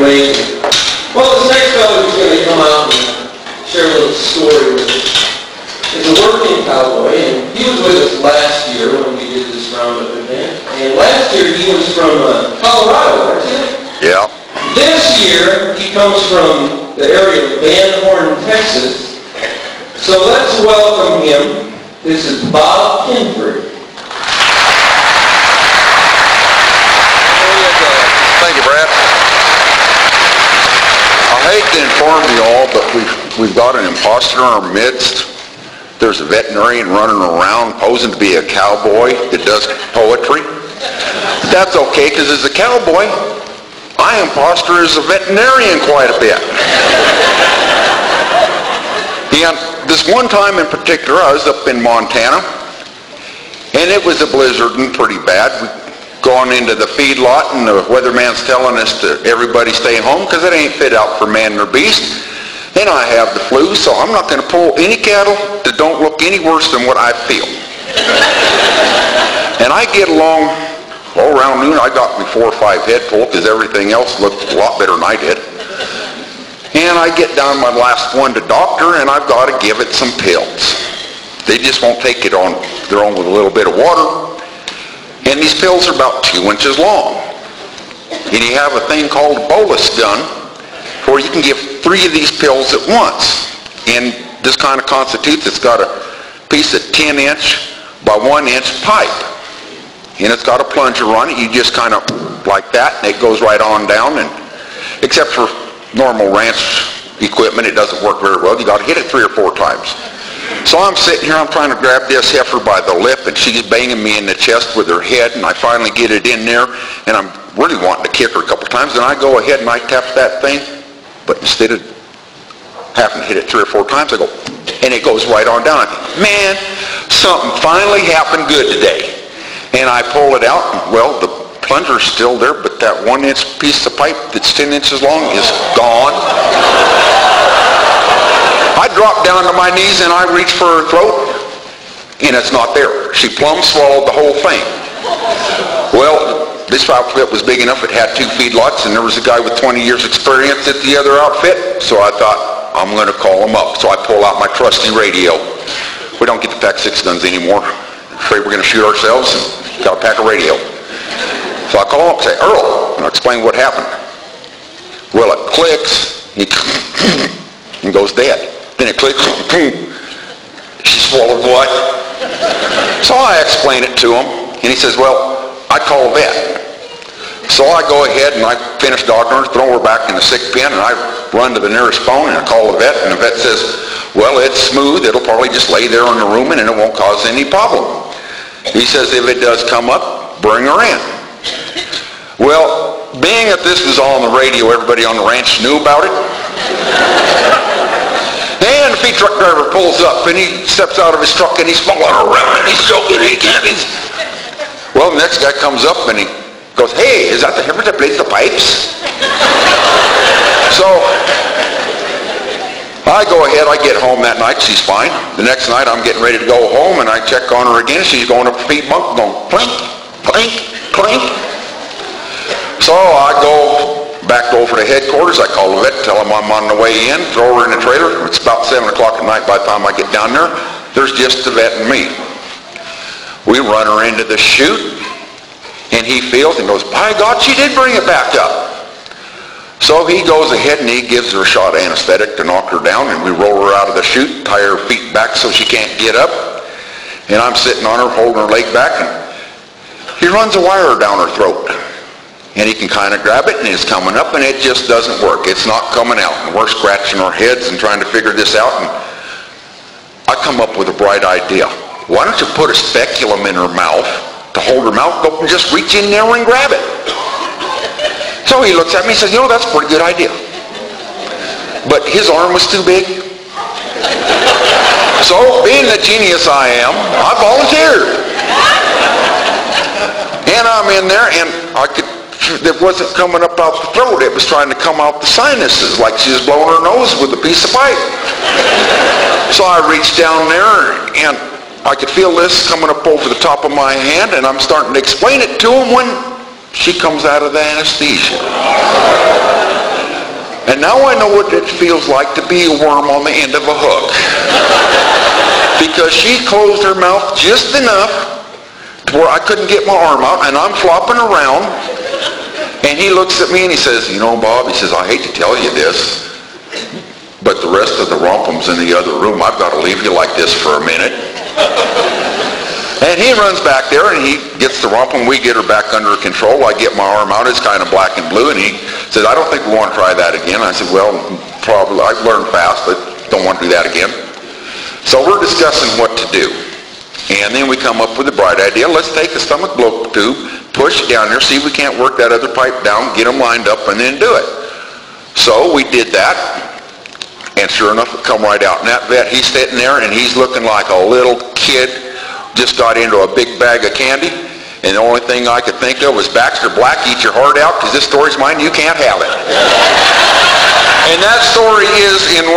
amazing. Well, this next fellow is going to come out and share a little story with us. He's a working cowboy, and he was with us last year when we did this roundup event. And last year he was from Colorado, wasn't he? Yeah. This year he comes from the area of Van Horn, Texas. So let's welcome him. This is Bob Kinford. Thank you, Brad. I hate to inform you all, but we've got an imposter in our midst. There's a veterinarian running around posing to be a cowboy that does poetry. That's okay, because as a cowboy, I imposter as a veterinarian quite a bit. And this one time in particular, I was up in Montana, and it was a blizzard and pretty bad. Going into the feedlot, and the weatherman's telling us to everybody stay home because it ain't fit out for man or beast. And I have the flu, so I'm not going to pull any cattle that don't look any worse than what I feel. And I get along, around noon, I got me 4 or 5 head full because everything else looked a lot better than I did. And I get down my last one to doctor, and I've got to give it some pills. They just won't take it on their own with a little bit of water. And these pills are about 2 inches long. And you have a thing called a bolus gun, where you can give 3 of these pills at once. And this kind of constitutes, it's got a piece of 10-inch by 1-inch pipe. And it's got a plunger on it. You just kind of like that, and it goes right on down. And except for normal ranch equipment, it doesn't work very well. You got to hit it 3 or 4 times. So I'm sitting here, I'm trying to grab this heifer by the lip, and she's banging me in the chest with her head, and I finally get it in there, and I'm really wanting to kick her a couple times, and I go ahead and I tap that thing, but instead of having to hit it 3 or 4 times, I go, and it goes right on down. I think, man, something finally happened good today. And I pull it out, and well, the plunger's still there, but that 1-inch piece of pipe that's 10 inches long is gone. I drop down to my knees and I reach for her throat, and it's not there. She plumb swallowed the whole thing. Well, this outfit was big enough, it had 2 feedlots, and there was a guy with 20 years experience at the other outfit, so I thought, I'm going to call him up. So I pull out my trusty radio. We don't get to pack 6 guns anymore. Afraid we're going to shoot ourselves, and got to pack a radio. So I call him up and say, Earl, and I explain what happened. Well, it clicks, and goes dead. Then it clicks, she swallowed what? So I explain it to him, and he says, well, I'd call a vet. So I go ahead and I finish doctoring her, throw her back in the sick pen, and I run to the nearest phone and I call the vet, and the vet says, well, it's smooth, it'll probably just lay there in the room and it won't cause any problem. He says, if it does come up, bring her in. Well, being that this was all on the radio, everybody on the ranch knew about it. And the feed truck driver pulls up, and he steps out of his truck, and he's falling around, and he's choking, and he can't. Well, the next guy comes up, and he goes, hey, is that the heifer that plays the pipes? So I go ahead, I get home that night, she's fine. The next night, I'm getting ready to go home, and I check on her again. She's going up the feed bunk, going clink, clink, clink. So I go back over to headquarters. I call the vet, tell him I'm on the way in, throw her in the trailer. It's about 7 o'clock at night by the time I get down there. There's just the vet and me. We run her into the chute, and he feels and goes, by God, she did bring it back up. So he goes ahead and he gives her a shot of anesthetic to knock her down, and we roll her out of the chute, tie her feet back so she can't get up. And I'm sitting on her, holding her leg back, and he runs a wire down her throat. And he can kind of grab it, and it's coming up, and it just doesn't work. It's not coming out. And we're scratching our heads and trying to figure this out. And I come up with a bright idea. Why don't you put a speculum in her mouth to hold her mouth open and just reach in there and grab it? So he looks at me and says, you know, that's a pretty good idea. But his arm was too big. So, being the genius I am, I volunteered. And I'm in there, and it wasn't coming up out the throat. It was trying to come out the sinuses, like she was blowing her nose with a piece of pipe. So I reached down there, and I could feel this coming up over the top of my hand, and I'm starting to explain it to him when she comes out of the anesthesia. And now I know what it feels like to be a worm on the end of a hook. Because she closed her mouth just enough to where I couldn't get my arm out, and I'm flopping around. And he looks at me and he says, you know, Bob, he says, I hate to tell you this, but the rest of the wampum's in the other room. I've got to leave you like this for a minute. And he runs back there and he gets the wampum. We get her back under control. I get my arm out. It's kind of black and blue. And he says, I don't think we want to try that again. I said, well, probably. I've learned fast, but don't want to do that again. So we're discussing what to do. And then we come up with a bright idea. Let's take a stomach blow tube, push it down there, see if we can't work that other pipe down, get them lined up, and then do it. So we did that. And sure enough, it come right out. And that vet, he's sitting there and he's looking like a little kid just got into a big bag of candy, and the only thing I could think of was, Baxter Black, eat your heart out, because this story's mine, you can't have it. And that story is in